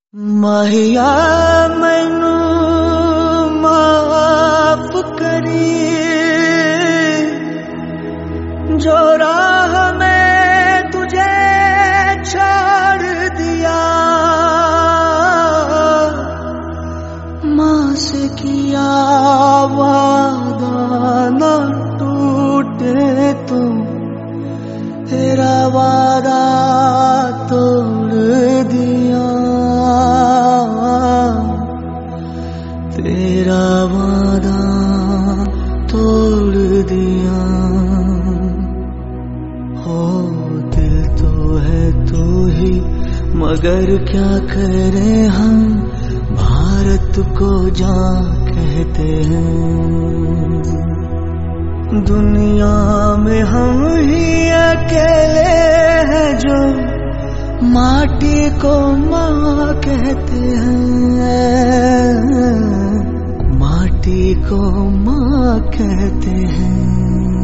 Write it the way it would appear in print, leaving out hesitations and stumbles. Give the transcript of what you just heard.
माहिया मैनू माफ करी, जो राह में तुझे छोड़ दिया। माँ से किया वादा न टूटे तो तेरा वादा तोड़ दिया। तेरा वादा तोड़ दिया। हो दिल तो है तू ही, मगर क्या करें हम, भारत को जान कहते हैं। दुनिया में हम ही अकेले हैं जो माटी को माँ कहते हैं। माटी को माँ कहते हैं।